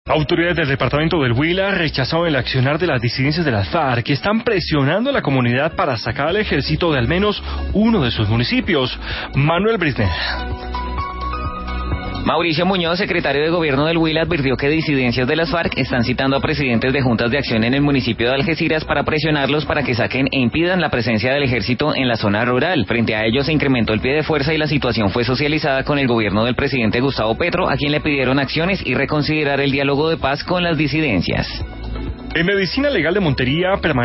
Autoridades del departamento del Huila rechazaron el accionar de las disidencias de las FARC que están presionando a la comunidad para sacar al ejército de al menos uno de sus municipios. Manuel Brisner. Mauricio Muñoz, secretario de Gobierno del Huila, advirtió que disidencias de las FARC están citando a presidentes de juntas de acción en el municipio de Algeciras para presionarlos para que saquen e impidan la presencia del ejército en la zona rural. Frente a ello se incrementó el pie de fuerza y la situación fue socializada con el gobierno del presidente Gustavo Petro, a quien le pidieron acciones y reconsiderar el diálogo de paz con las disidencias. En Medicina Legal de Montería